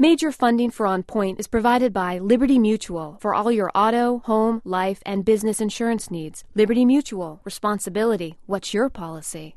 Major funding for On Point is provided by Liberty Mutual for all your auto, home, life, and business insurance needs. Liberty Mutual. Responsibility. What's your policy?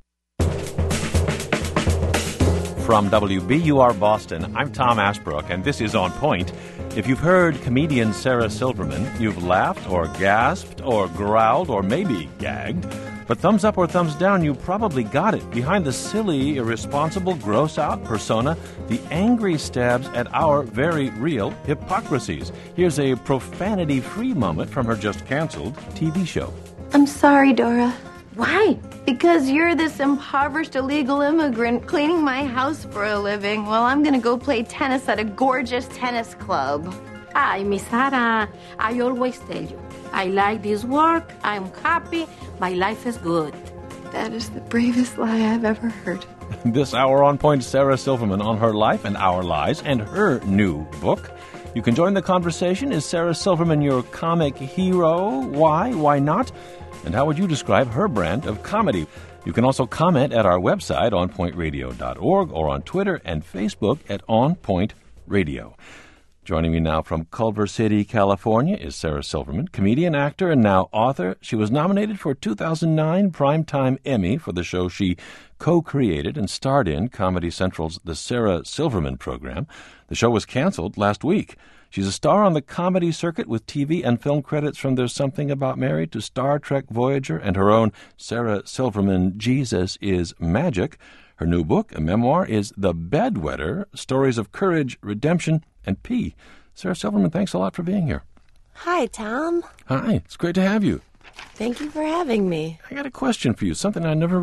From WBUR Boston, I'm Tom Ashbrook, and this is On Point. If you've heard comedian Sarah Silverman, you've laughed or gasped or growled or maybe gagged. But thumbs up or thumbs down, you probably got it. Behind the silly, irresponsible, gross-out persona, the angry stabs at our very real hypocrisies. Here's a profanity-free moment from her just-canceled TV show. I'm sorry, Dora. Why? Because you're this impoverished illegal immigrant cleaning my house for a living while I'm gonna go play tennis at a gorgeous tennis club. Hi, Miss Sarah. I always tell you, I like this work, I'm happy, my life is good. That is the bravest lie I've ever heard. This hour On Point, Sarah Silverman on her life and our lies and her new book. You can join the conversation. Is Sarah Silverman your comic hero? Why? Why not? And how would you describe her brand of comedy? You can also comment at our website, onpointradio.org, or on Twitter and Facebook at On Point Radio. Joining me now from Culver City, California, is Sarah Silverman, comedian, actor, and now author. She was nominated for a 2009 Primetime Emmy for the show she co-created and starred in, Comedy Central's The Sarah Silverman Program. The show was canceled last week. She's a star on the comedy circuit with TV and film credits from There's Something About Mary to Star Trek Voyager and her own Sarah Silverman, Jesus is Magic. Her new book, a memoir, is The Bedwetter, Stories of Courage, Redemption, and Pee. Sarah Silverman, thanks a lot for being here. Hi, Tom. Hi, it's great to have you. Thank you for having me. I got a question for you, something I never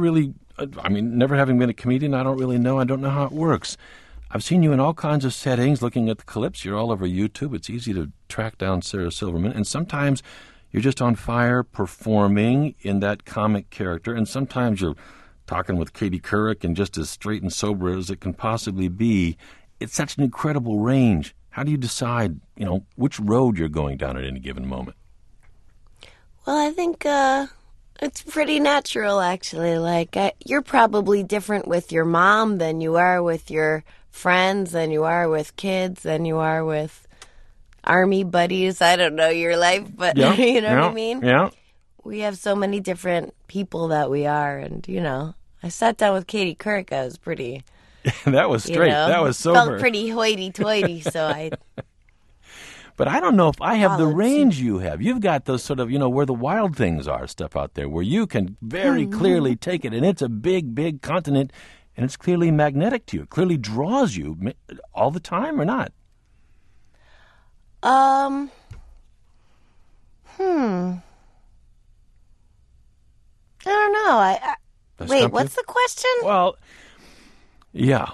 having been a comedian, I don't really know. I don't know how it works. I've seen you in all kinds of settings, looking at the clips. You're all over YouTube. It's easy to track down Sarah Silverman. And sometimes you're just on fire performing in that comic character. And sometimes you're talking with Katie Couric and just as straight and sober as it can possibly be. It's such an incredible range. How do you decide, which road you're going down at any given moment? Well, I think it's pretty natural, actually. You're probably different with your mom than you are with your friends, than you are with kids, than you are with army buddies. I don't know your life, but yeah, you know what I mean? Yeah. We have so many different people that we are, and, I sat down with Katie Couric. I was pretty... That was straight. That was sober. Felt pretty hoity-toity, so I... But I don't know if I have the range you have. You've got those sort of, where the wild things are stuff out there, where you can very clearly take it, and it's a big, big continent, and it's clearly magnetic to you. It clearly draws you all the time, or not? I don't know. Wait, what's the question? Well, yeah.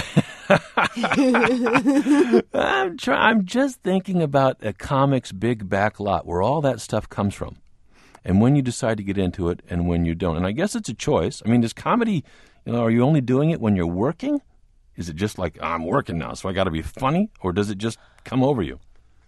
I'm just thinking about a comic's big back lot, where all that stuff comes from, and when you decide to get into it and when you don't. And I guess it's a choice. I mean, does comedy, are you only doing it when you're working? Is it just like, I'm working now, so I got to be funny? Or does it just come over you?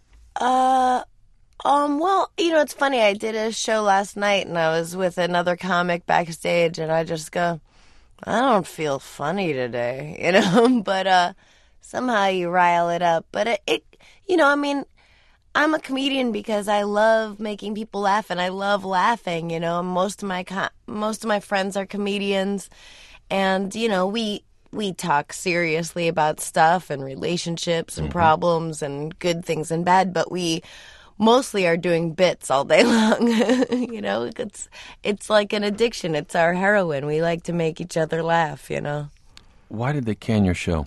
Well, it's funny. I did a show last night, and I was with another comic backstage, and I just go, I don't feel funny today, but somehow you rile it up. But I'm a comedian because I love making people laugh, and I love laughing, Most of my friends are comedians, and, we talk seriously about stuff and relationships and problems and good things and bad, but we mostly are doing bits all day long. It's like an addiction. It's our heroin. We like to make each other laugh, Why did they can your show?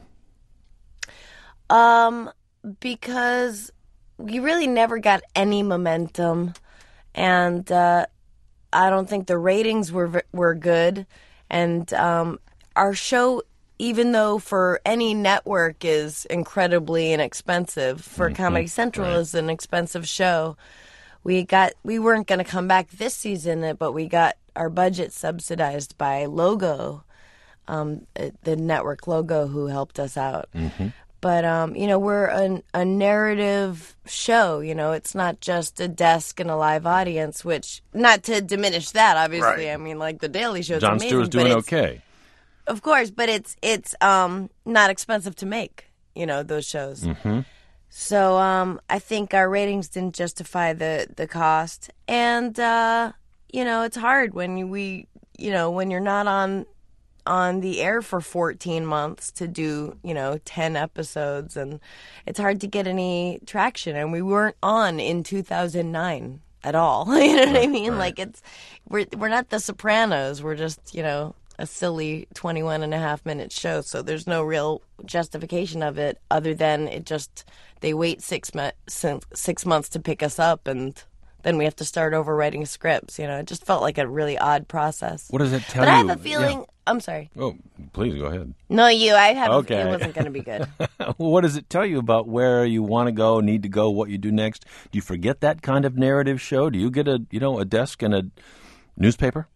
Because we really never got any momentum, and I don't think the ratings were good, and our show, even though for any network is incredibly inexpensive, for Comedy Central is an expensive show. We weren't going to come back this season, but we got our budget subsidized by Logo, the network Logo, who helped us out. But, we're a narrative show. It's not just a desk and a live audience, which, not to diminish that, obviously. Right. I mean, like, The Daily Show's Jon amazing. Stewart's doing okay. Of course, but it's not expensive to make. those shows. So I think our ratings didn't justify the cost, and it's hard when when you're not on the air for 14 months to do 10 episodes, and it's hard to get any traction. And we weren't on in 2009 at all. You know what I mean? Right. Like we're not The Sopranos. We're just a silly 21.5-minute show. So there's no real justification of it other than they wait 6 months to pick us up, and then we have to start over writing scripts. It just felt like a really odd process. What does it tell but you? I have a feeling. Yeah. I'm sorry. Oh, please go ahead. No, you. I have. Okay. It wasn't going to be good. What does it tell you about where you want to go, need to go, what you do next? Do you forget that kind of narrative show? Do you get a desk and a newspaper?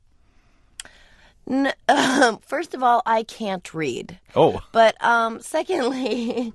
First of all, I can't read. Oh. But secondly,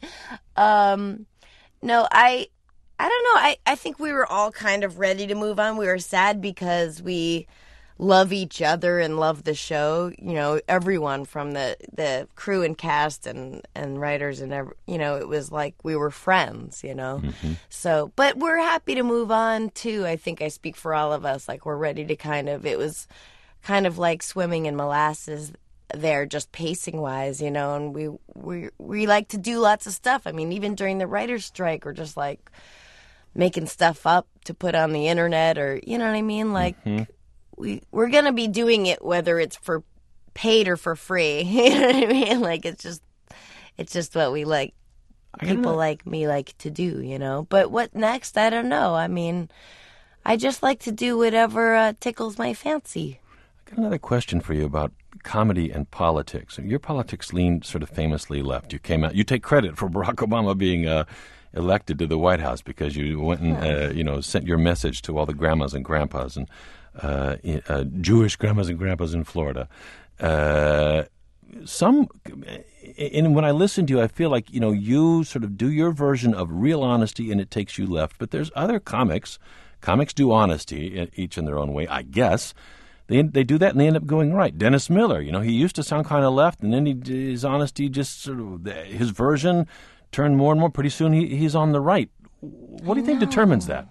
no, I don't know. I think we were all kind of ready to move on. We were sad because we love each other and love the show. Everyone from the crew and cast and writers and it was like we were friends. So, but we're happy to move on too. I think I speak for all of us. Like we're ready to it was kind of like swimming in molasses there, just pacing wise, and we like to do lots of stuff. I mean, even during the writer's strike, we're just like making stuff up to put on the internet, or you know what I mean? Like we're gonna be doing it whether it's for paid or for free. You know what I mean? Like it's just what we like. People like me like to do, But what next? I don't know. I mean, I just like to do whatever tickles my fancy. I got another question for you about comedy and politics. Your politics leaned sort of famously left. You came out. You take credit for Barack Obama being elected to the White House because you went and sent your message to all the grandmas and grandpas and Jewish grandmas and grandpas in Florida. And when I listen to you, I feel like you sort of do your version of real honesty, and it takes you left. But there's other comics. Comics do honesty, each in their own way, I guess. They do that and they end up going right. Dennis Miller, he used to sound kind of left, and then his honesty just sort of, his version turned more and more. Pretty soon he's on the right. What do you think determines that?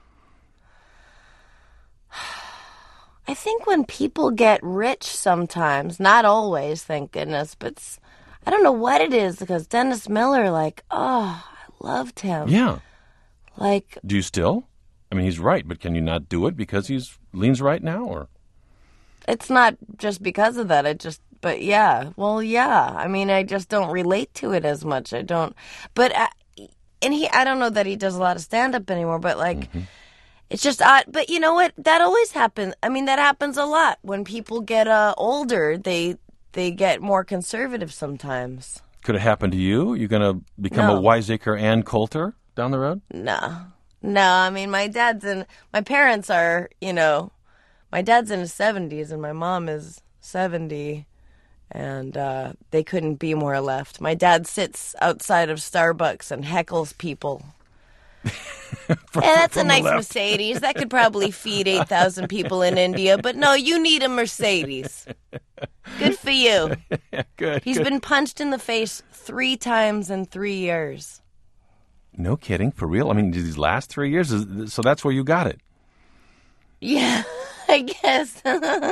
I think when people get rich sometimes, not always, thank goodness, but I don't know what it is, because Dennis Miller, I loved him. Yeah. Do you still? I mean, he's right, but can you not do it because leans right now, or? It's not just because of that. But yeah. Well, yeah. I mean, I just don't relate to it as much. I don't. But, I don't know that he does a lot of stand-up anymore, but it's just odd. But you know what? That always happens. I mean, that happens a lot. When people get older, they get more conservative sometimes. Could it happen to you? You're going to become a wiseacre Ann Coulter down the road? No. I mean, my parents are, my dad's in his 70s and my mom is 70, and they couldn't be more left. My dad sits outside of Starbucks and heckles people. That's a nice Mercedes. That could probably feed 8,000 people in India, but no, you need a Mercedes. Good for you. Good. He's been punched in the face 3 times in 3 years. No kidding, for real? I mean, these last 3 years, so that's where you got it? Yeah, I guess.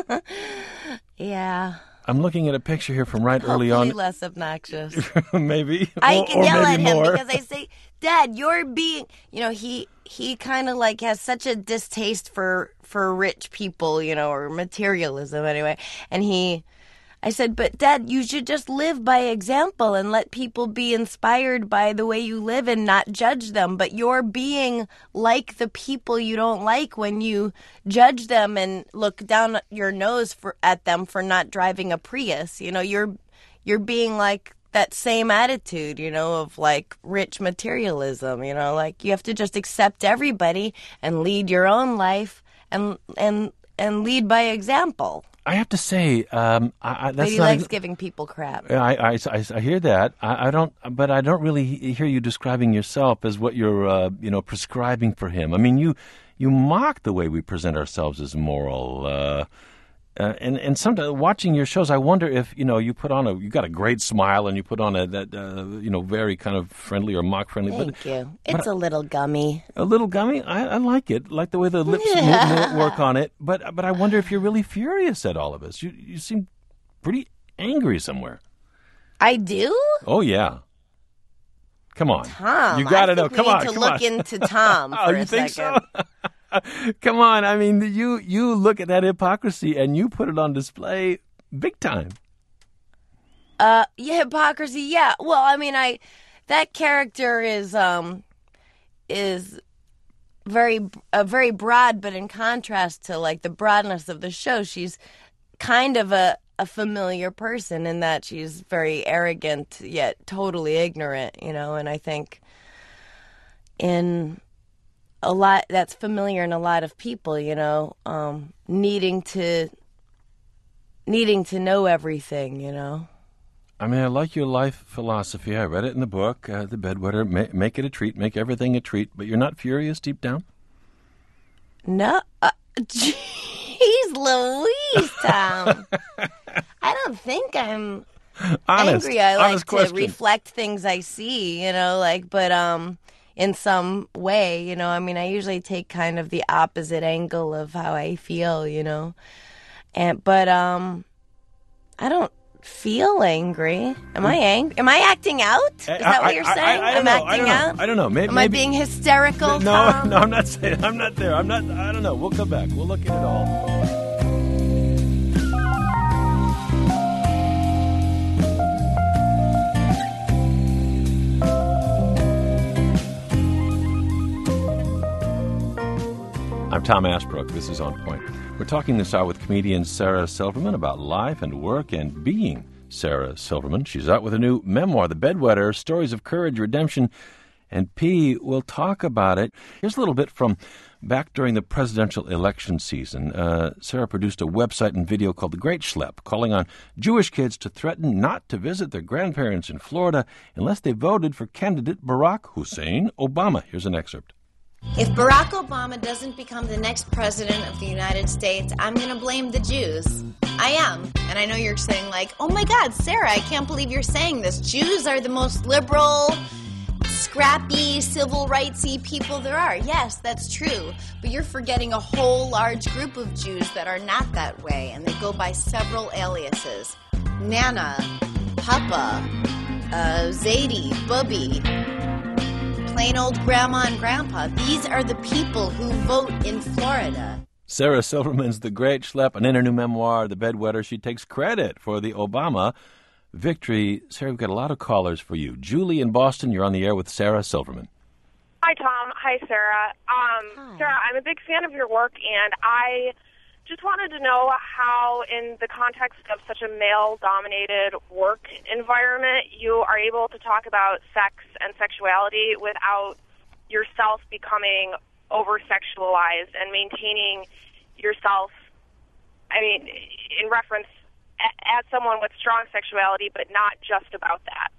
Yeah. I'm looking at a picture here from early on. Hopefully less obnoxious. Maybe. I can yell at him more. because I say, Dad, you're being, he kind of has such a distaste for rich people, or materialism anyway. And I said, but Dad, you should just live by example and let people be inspired by the way you live and not judge them. But you're being like the people you don't like when you judge them and look down your nose at them for not driving a Prius. You're being like that same attitude, of rich materialism. You have to just accept everybody and lead your own life and lead by example. I have to say, but he likes giving people crap. I hear that. I don't really hear you describing yourself as what you're, prescribing for him. I mean, you mock the way we present ourselves as moral. And sometimes watching your shows, I wonder if you put on you got a great smile and you put on that very kind of friendly or mock friendly. Thank you. It's a little gummy. A little gummy. I like it. Like the way the lips work on it. But I wonder if you're really furious at all of us. You seem pretty angry somewhere. I do? Oh yeah. Come on, Tom. You got to know. Come on, to look into Tom for you a think second. So? Come on, I mean, you look at that hypocrisy and you put it on display big time. Yeah, hypocrisy. Yeah. Well, I mean, that character is very very broad, but in contrast to like the broadness of the show, she's kind of a familiar person in that she's very arrogant yet totally ignorant, and I think in a lot that's familiar in a lot of people, needing to know everything, I mean, I like your life philosophy. I read it in the book, The Bedwetter. Make it a treat, make everything a treat, but you're not furious deep down? No. Jeez Louise, Tom. I don't think I'm angry. I like to reflect things I see, but in some way, I mean, I usually take kind of the opposite angle of how I feel, but I don't feel angry. Am I angry? Am I acting out? Is that what you're saying? I'm acting out? I don't know. Maybe, Am I being hysterical, No, Tom? no, I'm not saying. I'm not there. I don't know. We'll come back. We'll look at it all. I'm Tom Ashbrook. This is On Point. We're talking this hour with comedian Sarah Silverman about life and work and being Sarah Silverman. She's out with a new memoir, The Bedwetter, Stories of Courage, Redemption, and P. We'll talk about it. Here's a little bit from back during the presidential election season. Sarah produced a website and video called The Great Schlep, calling on Jewish kids to threaten not to visit their grandparents in Florida unless they voted for candidate Barack Hussein Obama. Here's an excerpt. If Barack Obama doesn't become the next president of the United States, I'm going to blame the Jews. I am. And I know you're saying like, oh my God, Sarah, I can't believe you're saying this. Jews are the most liberal, scrappy, civil rightsy people there are. Yes, that's true. But you're forgetting a whole large group of Jews that are not that way, and they go by several aliases. Nana, Papa, Zadie, Bubby, plain old grandma and grandpa. These are the people who vote in Florida. Sarah Silverman's The Great Schlep, and in her new memoir, The Bedwetter, she takes credit for the Obama victory. Sarah, we've got a lot of callers for you. Julie in Boston, you're on the air with Sarah Silverman. Hi, Tom. Hi, Sarah. Hi. Sarah, I'm a big fan of your work, and I just wanted to know how, in the context of such a male-dominated work environment, you are able to talk about sex and sexuality without yourself becoming over-sexualized and maintaining yourself, I mean, in reference as someone with strong sexuality, but not just about that.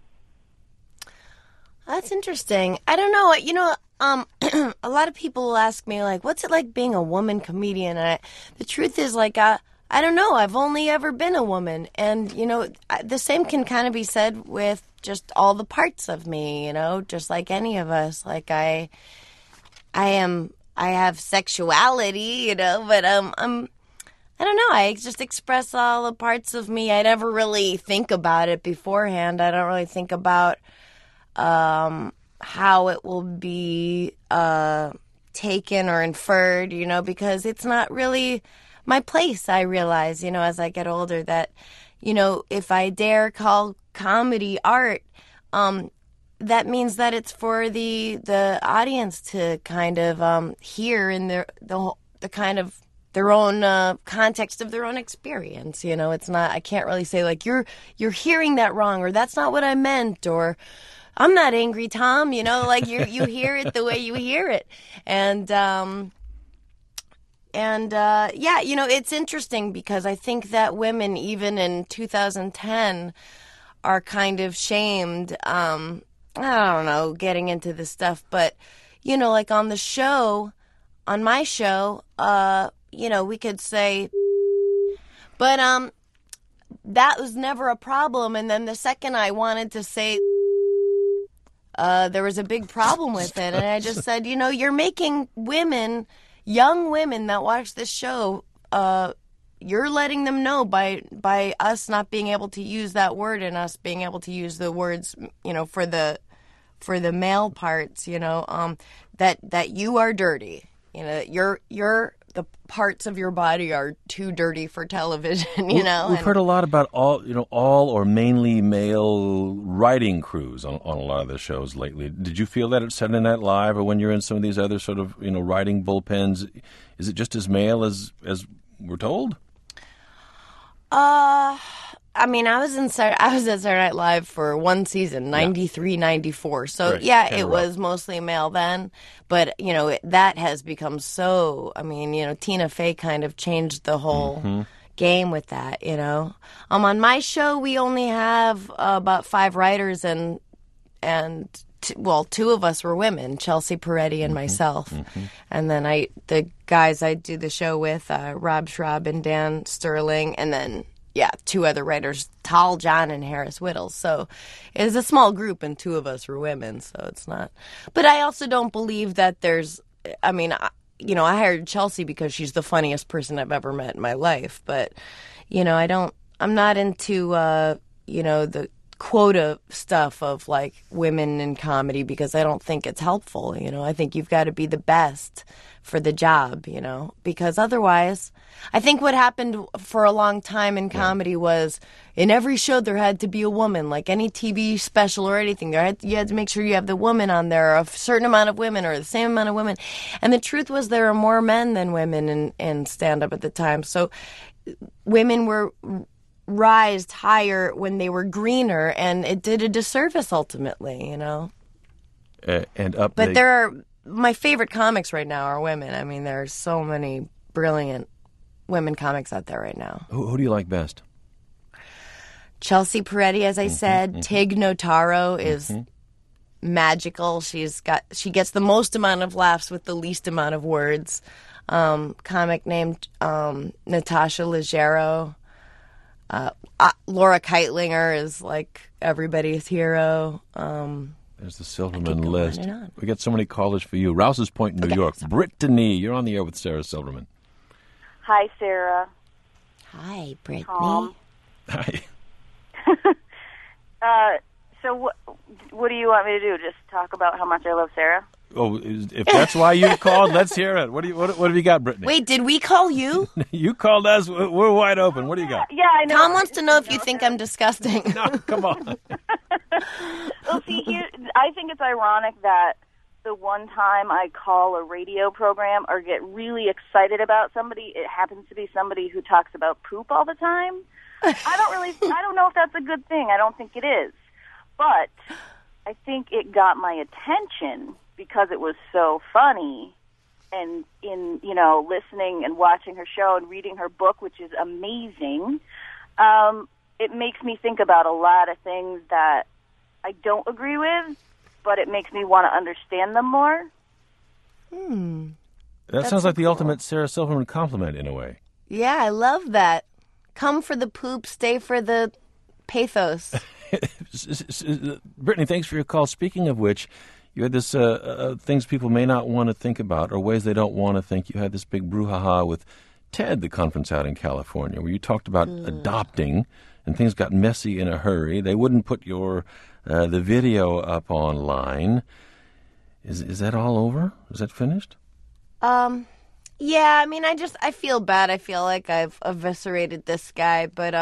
That's interesting. I don't know. A lot of people will ask me, like, what's it like being a woman comedian? And the truth is, like, I don't know. I've only ever been a woman. And, the same can kind of be said with just all the parts of me, just like any of us. Like, I have sexuality, but I don't know. I just express all the parts of me. I never really think about it beforehand. I don't really think about how it will be taken or inferred, because it's not really my place. I realize, as I get older that, if I dare call comedy art, that means that it's for the audience to kind of hear in the kind of their own context of their own experience. It's not. I can't really say like you're hearing that wrong, or that's not what I meant, or I'm not angry, Tom. Like you hear it the way you hear it, and it's interesting because I think that women, even in 2010, are kind of shamed. I don't know, getting into this stuff, but like on my show, we could say, But that was never a problem. And then the second I wanted to say, there was a big problem with it. And I just said, you're making women, young women that watch this show, you're letting them know by us not being able to use that word and us being able to use the words, for the male parts, that you are dirty. You're the parts of your body are too dirty for television, We've heard a lot about all or mainly male writing crews on a lot of the shows lately. Did you feel that at Saturday Night Live or when you're in some of these other sort of, writing bullpens? Is it just as male as we're told? I mean, I was at Saturday Night Live for one season, 93, 94. So, Right. yeah, Kinda it was mostly male then. But, that has become so, Tina Fey kind of changed the whole game with that, On my show, we only have about 5 writers and two of us were women, Chelsea Peretti and myself. And then the guys I do the show with, Rob Schraub and Dan Sterling, and then 2 other writers, Tal John and Harris Whittles. So it's a small group, and 2 of us were women, so it's not. But I also don't believe that there's. I mean, I hired Chelsea because she's the funniest person I've ever met in my life. But I'm not into the quota stuff of like women in comedy because I don't think it's helpful. I think you've got to be the best for the job, because otherwise, I think what happened for a long time in comedy was in every show there had to be a woman, like any TV special or anything. You had to make sure you have the woman on there, a certain amount of women or the same amount of women. And the truth was there were more men than women in stand-up at the time. So women were rised higher when they were greener, and it did a disservice ultimately, And up But there are my favorite comics right now are women. I mean, there are so many brilliant women comics out there right now. Who do you like best? Chelsea Peretti, as I said. Tig Notaro is magical. She gets the most amount of laughs with the least amount of words. Comic named Natasha Leggero. Laura Keitlinger is like everybody's hero. There's the Silverman list. We got so many callers for you. Rouse's Point, New York. Sorry. Brittany, you're on the air with Sarah Silverman. Hi, Sarah. Hi, Brittany. Tom. Hi. So what do you want me to do? Just talk about how much I love Sarah? Oh, if that's why you called, let's hear it. What have you got, Brittany? Wait, did we call you? You called us. We're wide open. What do you got? Yeah, I know. Tom wants to know if you think I'm disgusting. No, come on. Well, see, I think it's ironic that the one time I call a radio program or get really excited about somebody, it happens to be somebody who talks about poop all the time. I don't know if that's a good thing. I don't think it is. But I think it got my attention because it was so funny, and in listening and watching her show and reading her book, which is amazing, it makes me think about a lot of things that I don't agree with, but it makes me want to understand them more. That sounds like the ultimate Sarah Silverman compliment in a way. Yeah, I love that. Come for the poop, stay for the pathos. Brittany, thanks for your call. Speaking of which, you had this things people may not want to think about or ways they don't want to think. You had this big brouhaha with TED, the conference out in California, where you talked about adopting, and things got messy in a hurry. They wouldn't put your the video up online. Is that all over? Is that finished? Yeah, I mean, I feel bad. I feel like I've eviscerated this guy, but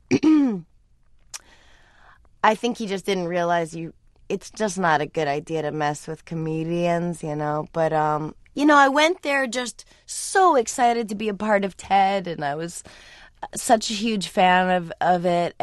I think he just didn't realize it's just not a good idea to mess with comedians, But, I went there just so excited to be a part of TED, and I was such a huge fan of it.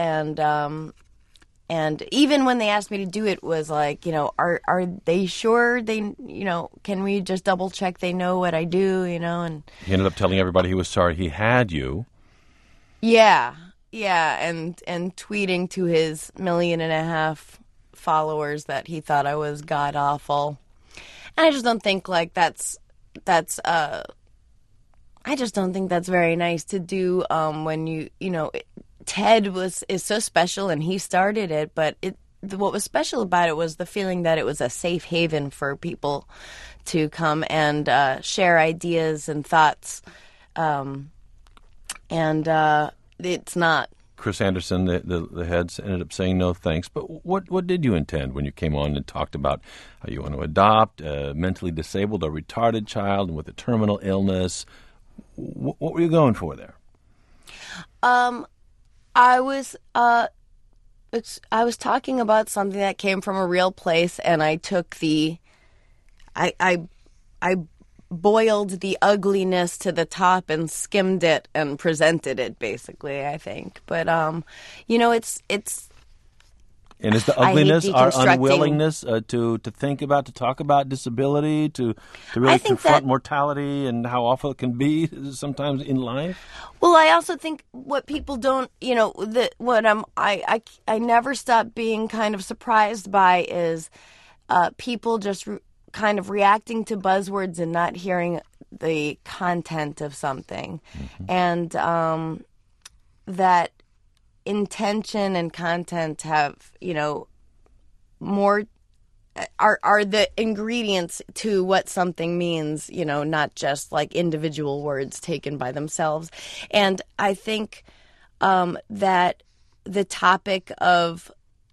And even when they asked me to do it, was like, are they sure they, can we just double check they know what I do, And he ended up telling everybody he was sorry he had you. Yeah, and tweeting to his 1.5 million followers that he thought I was god awful, and I just don't think like that's. I I just don't think that's very nice to do when Ted is so special and he started it, but what was special about it was the feeling that it was a safe haven for people to come and share ideas and thoughts. And it's not. Chris Anderson, the heads, ended up saying no thanks. But what did you intend when you came on and talked about how you want to adopt a mentally disabled or retarded child with a terminal illness? What were you going for there? I was talking about something that came from a real place, and I took I boiled the ugliness to the top and skimmed it and presented it, basically, I think. But it's. And is the ugliness our unwillingness to think about, to talk about disability, to really confront mortality and how awful it can be sometimes in life? Well, I also think what people don't, I never stop being kind of surprised by is people just kind of reacting to buzzwords and not hearing the content of something. And that intention and content have, more are the ingredients to what something means, not just like individual words taken by themselves. And I think that the topic of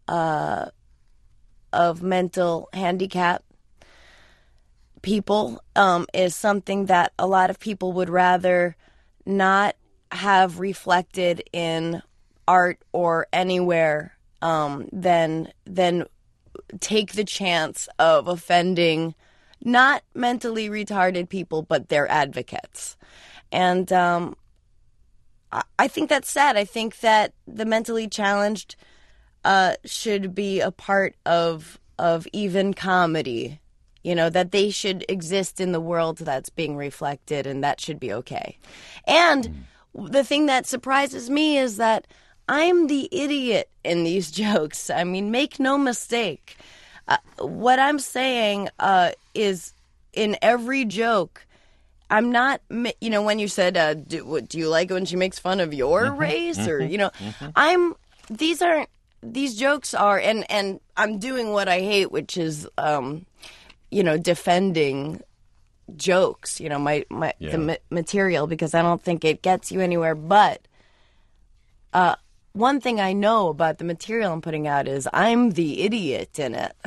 mental handicap people is something that a lot of people would rather not have reflected in art or anywhere than take the chance of offending not mentally retarded people, but their advocates. And I think that's sad. I think that the mentally challenged should be a part of even comedy. That they should exist in the world that's being reflected, and that should be okay. And the thing that surprises me is that I'm the idiot in these jokes. I mean, make no mistake. What I'm saying is in every joke, I'm not, when you said, do you like it when she makes fun of your race? Or, these jokes are, and I'm doing what I hate, which is, defending jokes, the material, because I don't think it gets you anywhere. But one thing I know about the material I'm putting out is I'm the idiot in it,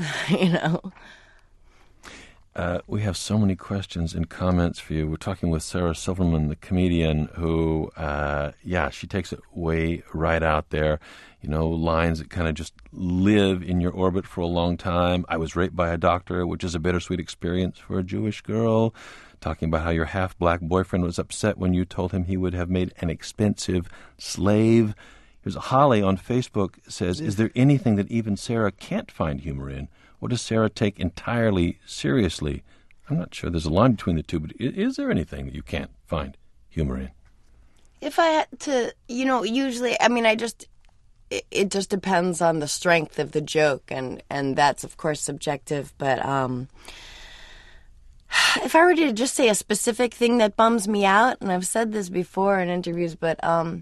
We have so many questions and comments for you. We're talking with Sarah Silverman, the comedian, who, she takes it way right out there. Lines that kind of just live in your orbit for a long time. I was raped by a doctor, which is a bittersweet experience for a Jewish girl. Talking about how your half-black boyfriend was upset when you told him he would have made an expensive slave. Here's Holly on Facebook says, is there anything that even Sarah can't find humor in? What does Sarah take entirely seriously? I'm not sure there's a line between the two, but is there anything that you can't find humor in? If I had to, usually, it just depends on the strength of the joke, and that's, of course, subjective. But if I were to just say a specific thing that bums me out, and I've said this before in interviews, but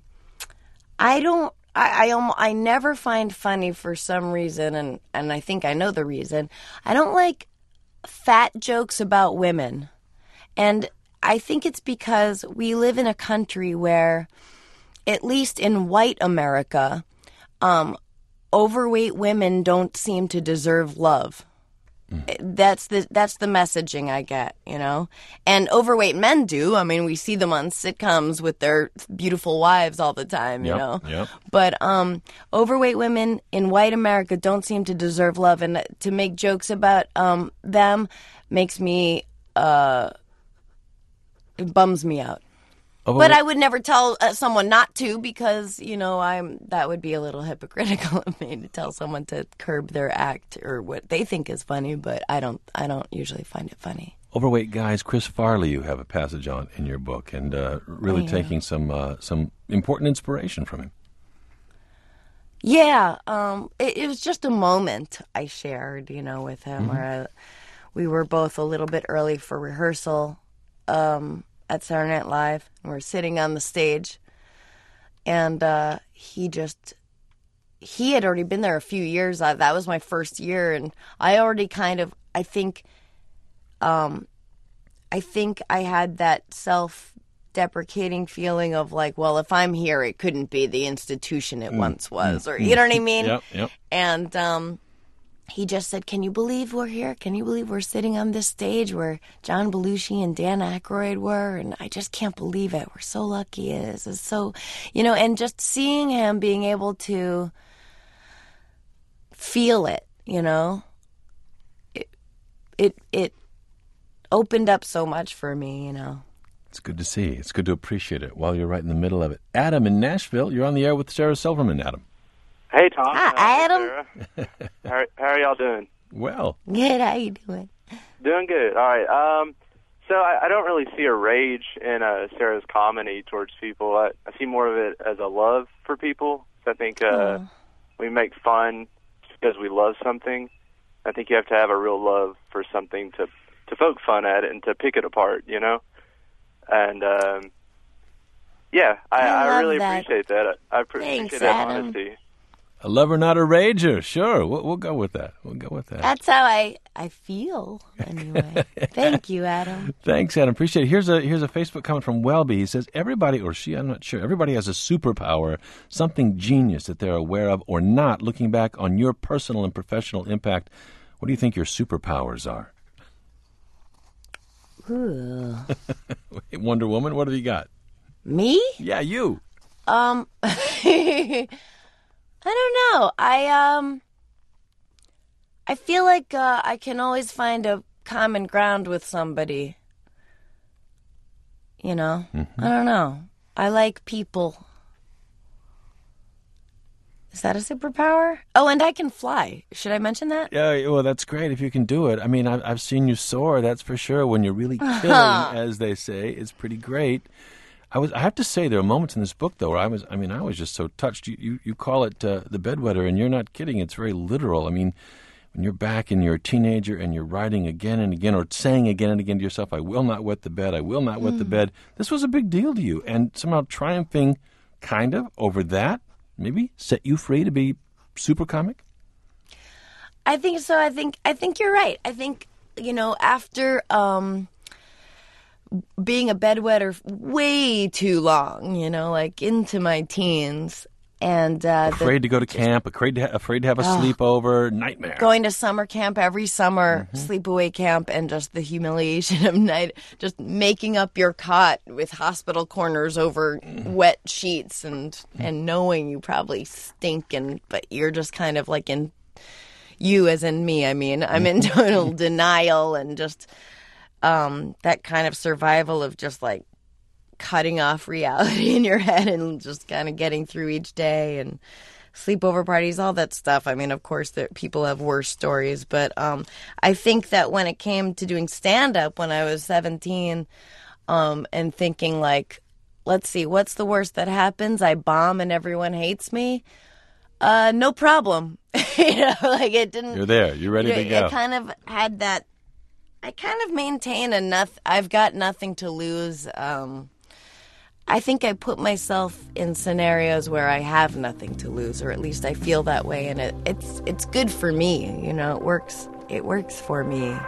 I never find funny for some reason, and I think I know the reason. I don't like fat jokes about women. And I think it's because we live in a country where, at least in white America, overweight women don't seem to deserve love. That's the messaging I get, and overweight men do. I mean, we see them on sitcoms with their beautiful wives all the time, Yep. But overweight women in white America don't seem to deserve love, and to make jokes about them makes me it bums me out. But I would never tell someone not to, because that would be a little hypocritical of me to tell someone to curb their act or what they think is funny. But I don't usually find it funny. Overweight guys, Chris Farley, you have a passage on in your book, and really taking some important inspiration from him. Yeah, it was just a moment I shared, with him, where we were both a little bit early for rehearsal. at Saturday Night Live, and we're sitting on the stage, and he had already been there a few years. That was my first year, and I already kind of, I think I had that self-deprecating feeling of like, well, if I'm here, it couldn't be the institution it once was, or you know what I mean? Yep. And he just said, can you believe we're here? Can you believe we're sitting on this stage where John Belushi and Dan Aykroyd were? And I just can't believe it. We're so lucky. This is so, and just seeing him being able to feel it, it opened up so much for me, It's good to see. It's good to appreciate it while you're right in the middle of it. Adam in Nashville, you're on the air with Sarah Silverman, Adam. Hey, Tom. Hi, Adam. Sarah. How are y'all doing? Well. Good. How you doing? Doing good. All right. So I don't really see a rage in Sarah's comedy towards people. I see more of it as a love for people. So I think we make fun because we love something. I think you have to have a real love for something to poke fun at it and to pick it apart, And, I really appreciate that. I appreciate Thanks, that Adam. honesty. A lover, not a rager. Sure, we'll go with that. That's how I feel, anyway. Thank you, Adam. Thanks, Adam. Appreciate it. Here's a Facebook comment from Welby. He says, everybody, or she, I'm not sure, everybody has a superpower, something genius that they're aware of or not. Looking back on your personal and professional impact, what do you think your superpowers are? Ooh. Wonder Woman, what have you got? Me? Yeah, you. I don't know. I feel like I can always find a common ground with somebody. Mm-hmm. I don't know. I like people. Is that a superpower? Oh, and I can fly. Should I mention that? Yeah, well, that's great if you can do it. I mean, I've seen you soar, that's for sure. When you're really killing, as they say, it's pretty great. I have to say, there are moments in this book, though, where I was just so touched. You call it the bedwetter, and you're not kidding. It's very literal. I mean, when you're back and you're a teenager and you're writing again and again, or saying again and again to yourself, I will not wet the bed, I will not wet the bed. This was a big deal to you, and somehow triumphing kind of over that maybe set you free to be super comic? I think so. I think you're right. I think, after being a bedwetter way too long, like into my teens, and afraid to go to camp, afraid to have a sleepover, nightmare. Going to summer camp every summer, sleepaway camp, and just the humiliation of just making up your cot with hospital corners over wet sheets, and knowing you probably stink, but you're just kind of like in you as in me. I mean, I'm in total denial and just. That kind of survival of just like cutting off reality in your head and just kind of getting through each day, and sleepover parties, all that stuff. I mean, of course, people have worse stories, but I think that when it came to doing stand-up when I was 17, and thinking like, let's see, what's the worst that happens? I bomb and everyone hates me. No problem. Like it didn't. You're there. You're ready to go. It kind of had that. I kind of maintain I've got nothing to lose. I think I put myself in scenarios where I have nothing to lose, or at least I feel that way, and it's good for me. It works for me.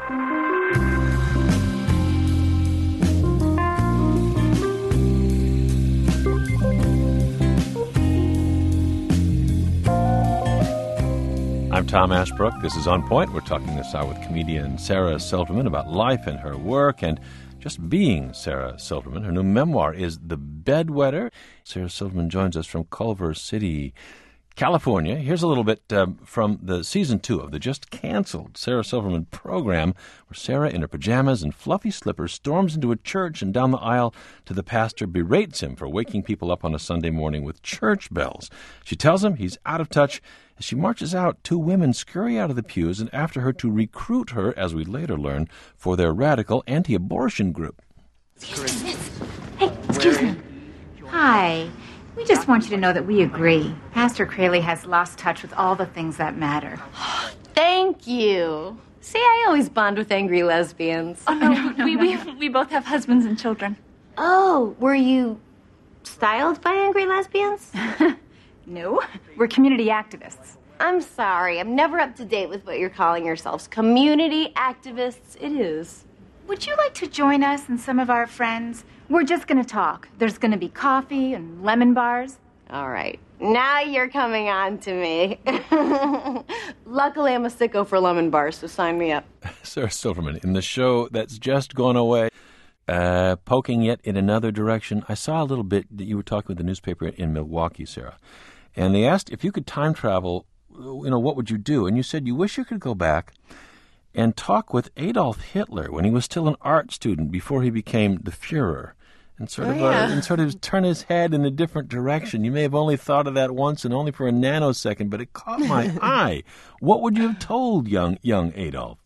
I'm Tom Ashbrook. This is On Point. We're talking this hour with comedian Sarah Silverman about life and her work and just being Sarah Silverman. Her new memoir is The Bedwetter. Sarah Silverman joins us from Culver City, California. Here's a little bit from the season 2 of the just canceled Sarah Silverman program, where Sarah, in her pajamas and fluffy slippers, storms into a church and down the aisle to the pastor berates him for waking people up on a Sunday morning with church bells. She tells him he's out of touch. As she marches out, 2 women scurry out of the pews and after her to recruit her, as we later learn, for their radical anti-abortion group. Hey, excuse me. Hi. We just want you to know that we agree. Pastor Crayley has lost touch with all the things that matter. Thank you. See, I always bond with angry lesbians. Oh, no. We both have husbands and children. Oh, were you styled by angry lesbians? No, we're community activists. I'm sorry, I'm never up to date with what you're calling yourselves. Community activists it is. Would you like to join us and some of our friends? We're just going to talk. There's going to be coffee and lemon bars. All right, now you're coming on to me. Luckily, I'm a sicko for lemon bars, so sign me up. Sarah Silverman, in the show that's just gone away, poking yet in another direction. I saw a little bit that you were talking with the newspaper in Milwaukee, Sarah, and they asked if you could time travel, what would you do? And you said you wish you could go back and talk with Adolf Hitler when he was still an art student before he became the Fuhrer, and sort of turn his head in a different direction. You may have only thought of that once and only for a nanosecond, but it caught my eye. What would you have told young Adolf?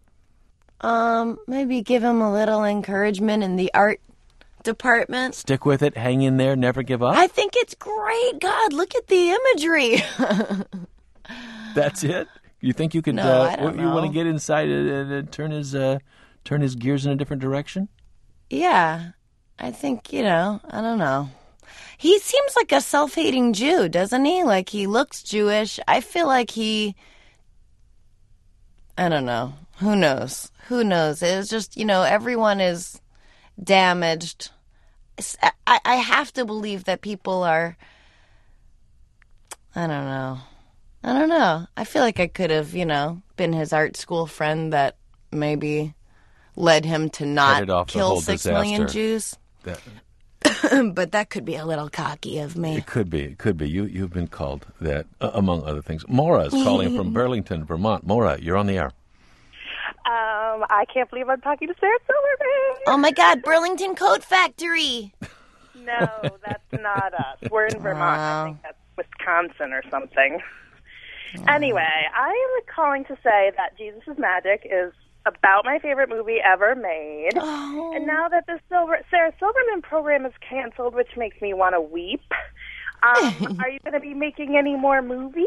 Maybe give him a little encouragement in the art department. Stick with it, hang in there, never give up? I think it's great. God, look at the imagery. That's it? You think you could, No, I don't you know. want to get inside and turn his gears in a different direction? Yeah. I think, I don't know. He seems like a self-hating Jew, doesn't he? Like, he looks Jewish. I feel like I don't know. Who knows? It's just, everyone is damaged. I have to believe that people are, I don't know. I feel like I could have, been his art school friend that maybe led him to not kill 6 million Jews. But that could be a little cocky of me. It could be. You've been called that, among other things. Maura is calling from Burlington, Vermont. Maura, you're on the air. I can't believe I'm talking to Sarah Silverman. Oh, my God, Burlington Coat Factory. No, that's not us. We're in Vermont. I think that's Wisconsin or something. Anyway, I am calling to say that Jesus is Magic is about my favorite movie ever made. Oh. And now that the Sarah Silverman program is canceled, which makes me want to weep, are you going to be making any more movies?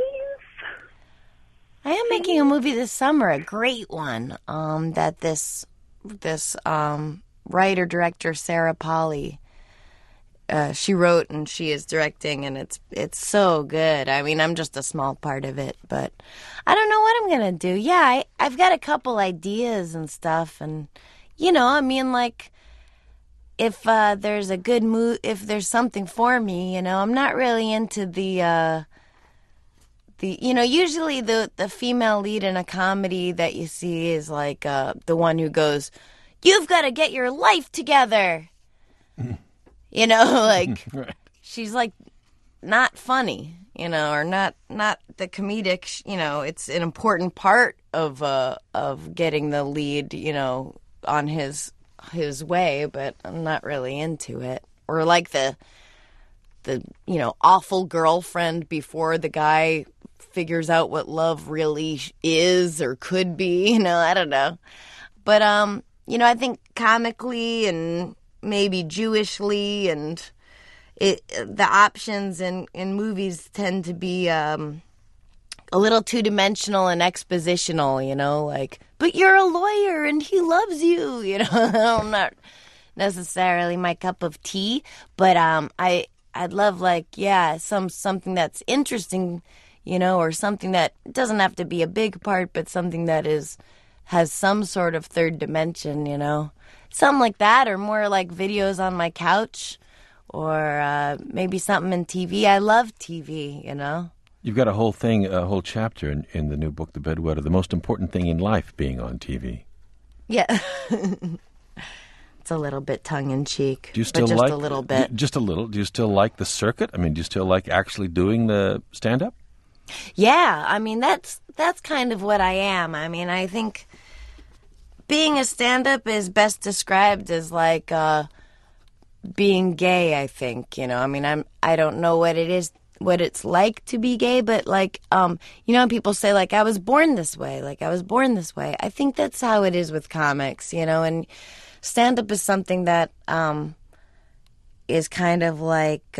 I am making a movie this summer, a great one, that this writer-director, Sarah Polley, she wrote and she is directing, and it's so good. I mean, I'm just a small part of it, but I don't know what I'm going to do. Yeah, I've got a couple ideas and stuff, and, like, if there's a good if there's something for me, I'm not really into the usually the female lead in a comedy that you see is like the one who goes, "You've got to get your life together." Like Right. She's like not funny, or not the comedic, it's an important part of getting the lead, on his way, but I'm not really into it. Or like the awful girlfriend before the guy figures out what love really is or could be, I don't know. But I think comically and maybe Jewishly, and the options in movies tend to be a little two-dimensional and expositional, like, but you're a lawyer and he loves you, I'm not necessarily my cup of tea, but I'd love, like, something that's interesting, or something that doesn't have to be a big part, but something that has some sort of third dimension, something like that, or more like videos on my couch, or maybe something in TV. I love TV, You've got a whole chapter in the new book, The Bedwetter, the most important thing in life being on TV. Yeah. It's a little bit tongue-in-cheek, Do you still but just like a little bit. Just a little. Do you still like the circuit? I mean, do you still like actually doing the stand-up? Yeah, I mean, that's kind of what I am. I mean, I think being a stand-up is best described as like being gay, I think. I mean, I don't know what it's like to be gay, but like, people say, like, I was born this way. I think that's how it is with comics, and stand-up is something that is kind of like,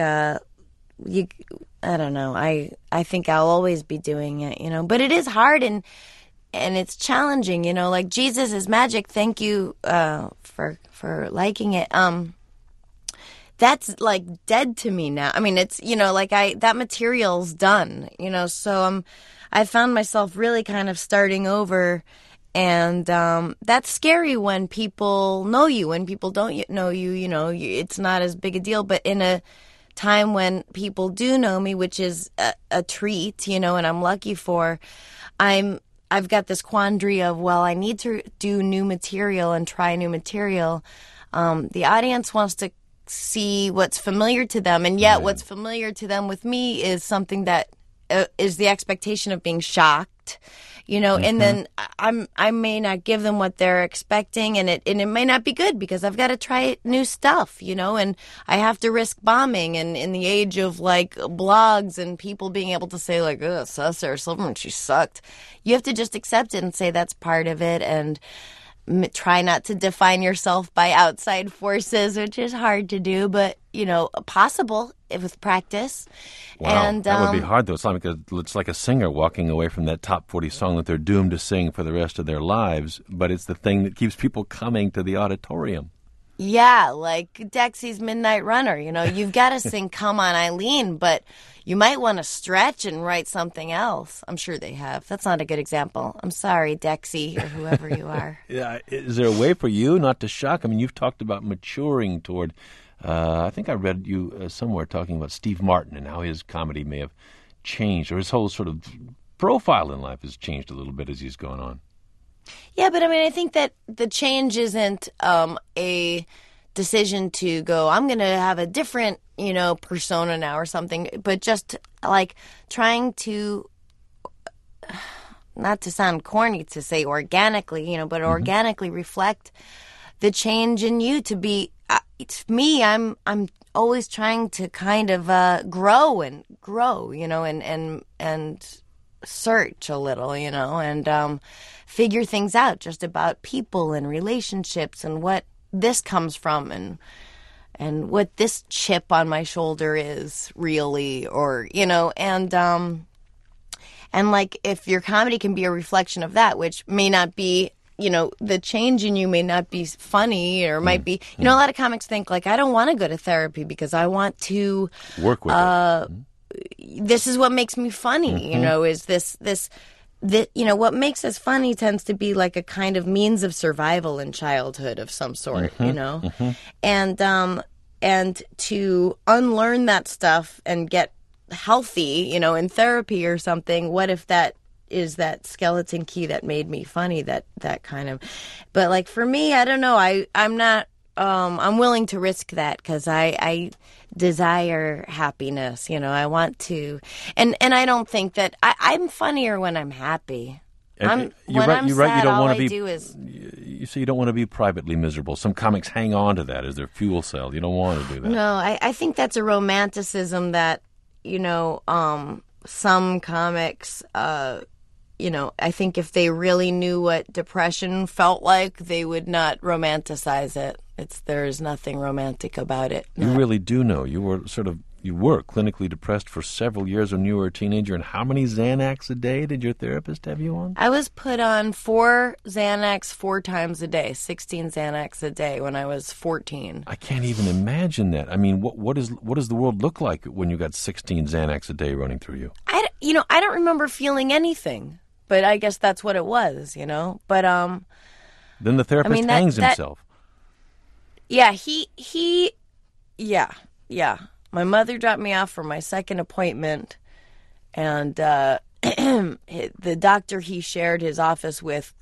I don't know. I think I'll always be doing it, but it is hard and it's challenging, like Jesus is Magic. Thank you for liking it. that's like dead to me now. I mean, it's, like that material's done, so I found myself really kind of starting over. And that's scary when people know you. When people don't know you, it's not as big a deal. But in a time when people do know me, which is a treat, and I'm lucky for, I've got this quandary of, well, I need to do new material and try new material. The audience wants to see what's familiar to them, and yet what's familiar to them with me is something that is the expectation of being shocked, and then I may not give them what they're expecting, and it may not be good because I've got to try new stuff, and I have to risk bombing. And in the age of like blogs and people being able to say like, "Oh, Sarah Silverman, she sucked," you have to just accept it and say that's part of it, and try not to define yourself by outside forces, which is hard to do, but possible with practice. Wow, and that would be hard though. It's like a singer walking away from that top 40 song that they're doomed to sing for the rest of their lives, but it's the thing that keeps people coming to the auditorium. Yeah, like Dexy's Midnight Runner. You've got to sing "Come On, Eileen," but you might want to stretch and write something else. I'm sure they have. That's not a good example. I'm sorry, Dexy, or whoever you are. Yeah, is there a way for you not to shock? I mean, you've talked about maturing toward. I think I read you somewhere talking about Steve Martin and how his comedy may have changed, or his whole sort of profile in life has changed a little bit as he's gone on. Yeah, but I mean, I think that the change isn't a decision to go, I'm going to have a different, persona now or something, but just like trying to, not to sound corny to say organically, but organically reflect the change in you to be, it's me, I'm always trying to kind of grow, and search a little, and figure things out just about people and relationships and what this comes from and what this chip on my shoulder is really, or, and like if your comedy can be a reflection of that, which may not be, the change in you may not be funny, or might be, a lot of comics think like, I don't want to go to therapy because I want to work with it. This is what makes me funny, is this, what makes us funny tends to be like a kind of means of survival in childhood of some sort, and to unlearn that stuff and get healthy, in therapy or something. What if that is that skeleton key that made me funny, that kind of, but like for me, I don't know. I'm not, I'm willing to risk that because I desire happiness, I want to, and I don't think that I'm funnier when I'm happy. You're right. You don't want to be. You say you don't want to be privately miserable. Some comics hang on to that as their fuel cell. You don't want to do that. No, I think that's a romanticism that some comics. I think if they really knew what depression felt like, they would not romanticize it. There's nothing romantic about it. You really do know. You were clinically depressed for several years when you were a teenager. And how many Xanax a day did your therapist have you on? I was put on 4 Xanax 4 times a day, 16 Xanax a day when I was 14. I can't even imagine that. I mean, what does the world look like when you got 16 Xanax a day running through you? I don't remember feeling anything, but I guess that's what it was, But then the therapist hangs himself. Yeah, yeah. My mother dropped me off for my second appointment, and the doctor he shared his office with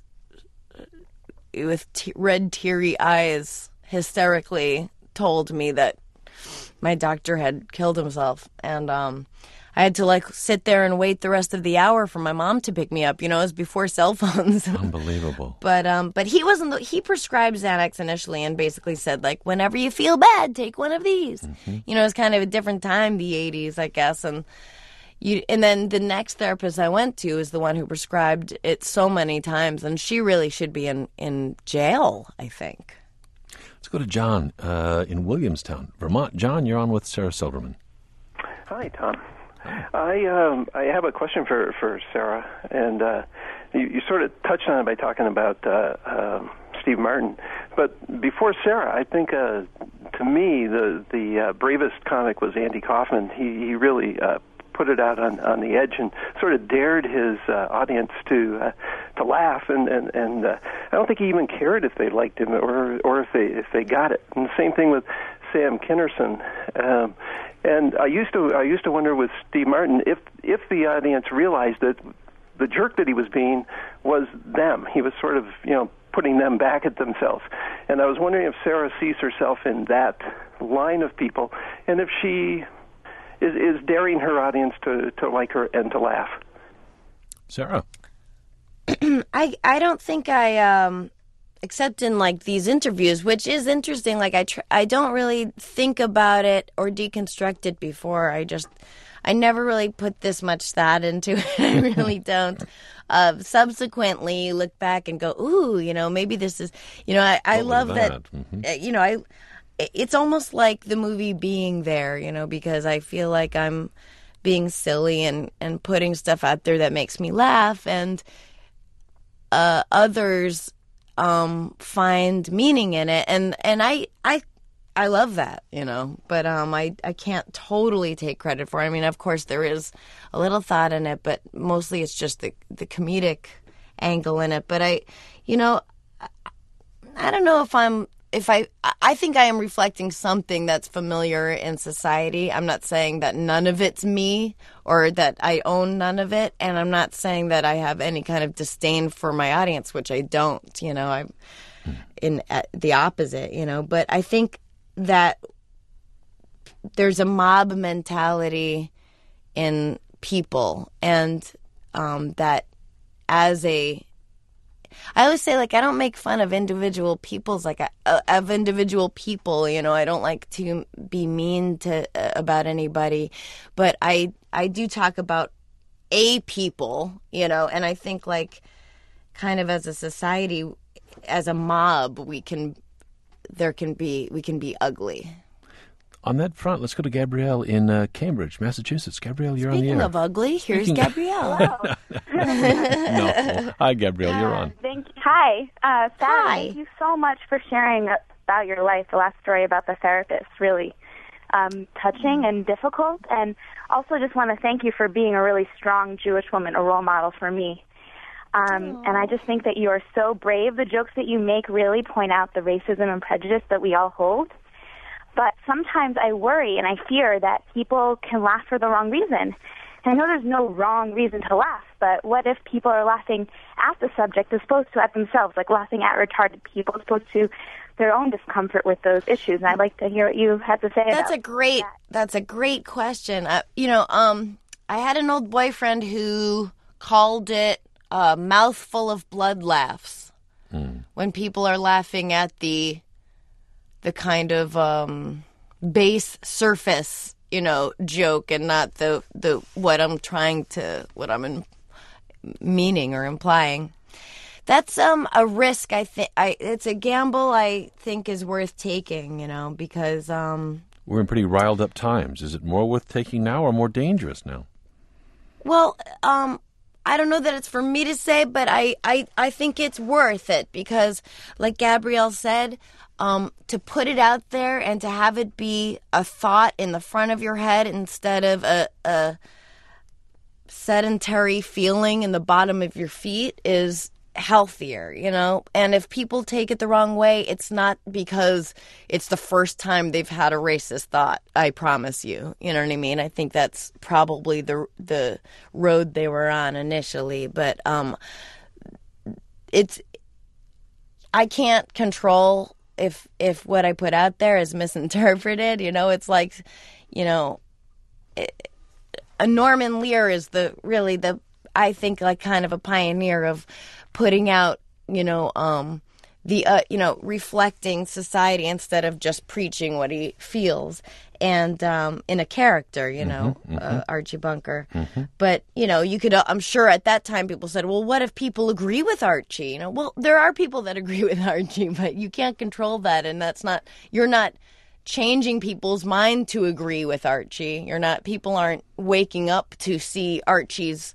red, teary eyes, hysterically told me that my doctor had killed himself, and I had to sit there and wait the rest of the hour for my mom to pick me up. It was before cell phones. Unbelievable. But he wasn't. He prescribed Xanax initially and basically said whenever you feel bad, take one of these. It was kind of a different time, the 80s, I guess. And then the next therapist I went to is the one who prescribed it so many times, and she really should be in jail, I think. Let's go to John in Williamstown, Vermont. John, you're on with Sarah Silverman. Hi, Tom. I have a question for Sarah, and you sort of touched on it by talking about Steve Martin. But before Sarah, I think to to me, the bravest comic was Andy Kaufman. He really put it out on the edge and sort of dared his audience to laugh, and I don't think he even cared if they liked him or if they got it. And the same thing with Sam Kinison. And I used to wonder with Steve Martin if the audience realized that the jerk that he was being was them. He was sort of, putting them back at themselves. And I was wondering if Sarah sees herself in that line of people, and if she is daring her audience to like her and to laugh. Sarah? I don't think except in like these interviews, which is interesting. Like I don't really think about it or deconstruct it before. I never really put this much thought into it. I really don't. Subsequently, look back and go, ooh, maybe this is, I love that. Mm-hmm. It's almost like the movie Being There, because I feel like I'm being silly and putting stuff out there that makes me laugh, and others find meaning in it, and I love that, but I can't totally take credit for it. I mean, of course, there is a little thought in it, but mostly it's just the comedic angle in it. But I don't know if I think I am reflecting something that's familiar in society. I'm not saying that none of it's me or that I own none of it, and I'm not saying that I have any kind of disdain for my audience, which I don't. I'm in the opposite, But I think that there's a mob mentality in people, and that I always say, like, I don't make fun of individual peoples, like of individual people. I don't like to be mean to about anybody, but I do talk about a people, and I think, like, kind of as a society, as a mob, we can be ugly. On that front, let's go to Gabrielle in Cambridge, Massachusetts. Gabrielle, you're on the air. Speaking of ugly, here's Gabrielle. No. Hi, Gabrielle, you're on. Hi. Sarah, Hi. Thank you so much for sharing about your life. The last story about the therapist, really touching and difficult. And also just want to thank you for being a really strong Jewish woman, a role model for me. And I just think that you are so brave. The jokes that you make really point out the racism and prejudice that we all hold. But sometimes I worry and I fear that people can laugh for the wrong reason. And I know there's no wrong reason to laugh, but what if people are laughing at the subject as opposed to at themselves, like laughing at retarded people as opposed to their own discomfort with those issues? And I'd like to hear what you had to say about that. That's a great question. I had an old boyfriend who called it a mouthful of blood laughs when people are laughing at the kind of base surface, joke, and not the what I'm meaning or implying. That's a risk. I think it's a gamble I think is worth taking. Because we're in pretty riled up times. Is it more worth taking now or more dangerous now? Well, I don't know that it's for me to say, but I think it's worth it because, like Gabrielle said, to put it out there and to have it be a thought in the front of your head instead of a sedentary feeling in the bottom of your feet is healthier, And if people take it the wrong way, it's not because it's the first time they've had a racist thought, I promise you. You know what I mean? I think that's probably the road they were on initially, but I can't control if what I put out there is misinterpreted. It's like, Norman Lear is I think, like, kind of a pioneer of putting out, reflecting society instead of just preaching what he feels, and in a character, Archie Bunker. Mm-hmm. But, you could, I'm sure at that time people said, well, what if people agree with Archie? Well, there are people that agree with Archie, but you can't control that, and you're not changing people's mind to agree with Archie. People aren't waking up to see Archie's,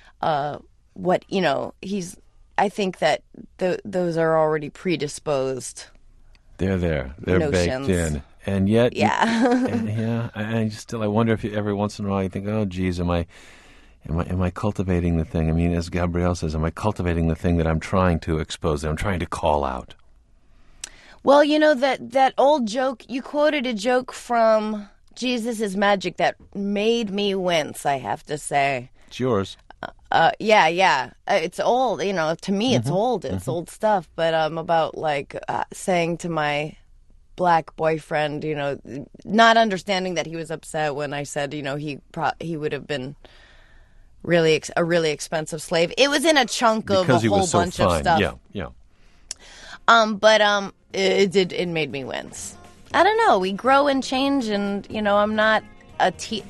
I think that those are already predisposed. They're there. They're notions. Baked in. And yet, yeah. I wonder if every once in a while you think, oh, geez, am I cultivating the thing? I mean, as Gabrielle says, am I cultivating the thing that I'm trying to expose, that I'm trying to call out? Well, you know, that old joke, you quoted a joke from Jesus is Magic that made me wince, I have to say. It's yours. Yeah. It's old, you know, to me it's old. It's old stuff, but about saying to my black boyfriend, you know, not understanding that he was upset when I said, you know, he would have been a really expensive slave. It was in a chunk of a whole bunch of stuff. Yeah. But it made me wince. I don't know. We grow and change, and you know, I'm not a teacher.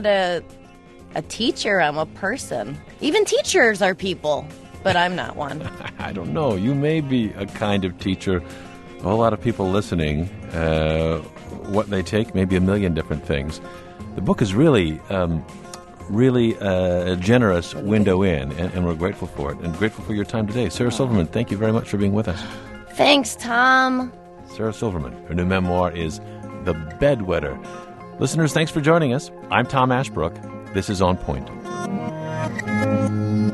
I'm a person. Even teachers are people, but I'm not one. I don't know. You may be a kind of teacher. A whole lot of people listening, what they take may be a million different things. The book is really a generous window in, and we're grateful for it, and grateful for your time today. Sarah Silverman, thank you very much for being with us. Thanks, Tom. Sarah Silverman. Her new memoir is The Bedwetter. Listeners, thanks for joining us. I'm Tom Ashbrook. This is On Point.